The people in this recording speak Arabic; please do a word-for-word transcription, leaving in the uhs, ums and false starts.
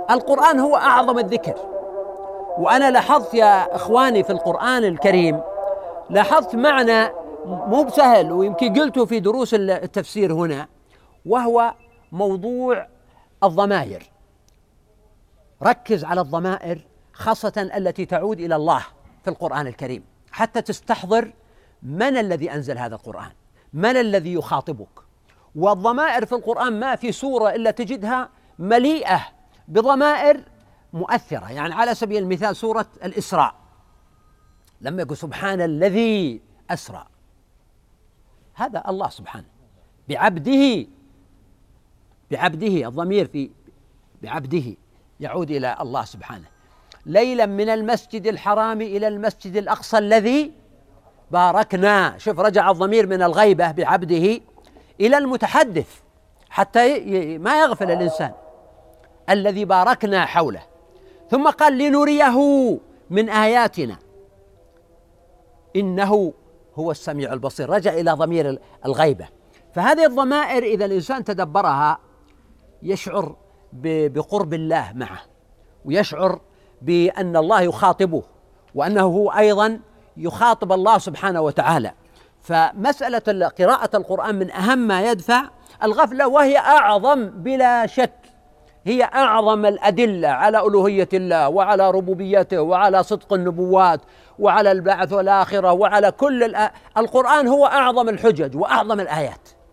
القرآن هو أعظم الذكر. وأنا لاحظت يا إخواني في القرآن الكريم، لاحظت معنى مو بسهل، ويمكن قلته في دروس التفسير هنا، وهو موضوع الضمائر. ركز على الضمائر خاصة التي تعود إلى الله في القرآن الكريم حتى تستحضر من الذي أنزل هذا القرآن، من الذي يخاطبك. والضمائر في القرآن ما في سورة إلا تجدها مليئة بضمائر مؤثرة. يعني على سبيل المثال سورة الإسراء لما يقول سبحان الذي أسرى، هذا الله سبحانه بعبده، بعبده الضمير في بعبده يعود إلى الله سبحانه. ليلا من المسجد الحرام إلى المسجد الأقصى الذي باركنا، شوف رجع الضمير من الغيبة بعبده إلى المتحدث حتى ما يغفل الإنسان، الذي باركنا حوله. ثم قال لنريه من آياتنا إنه هو السميع البصير، رجع إلى ضمير الغيبة. فهذه الضمائر إذا الإنسان تدبرها يشعر بقرب الله معه، ويشعر بأن الله يخاطبه، وأنه هو أيضا يخاطب الله سبحانه وتعالى. فمسألة قراءة القرآن من أهم ما يدفع الغفلة، وهي أعظم بلا شك، هي أعظم الأدلة على ألوهية الله وعلى ربوبيته وعلى صدق النبوات وعلى البعث والآخرة وعلى كل القرآن هو أعظم الحجج وأعظم الآيات.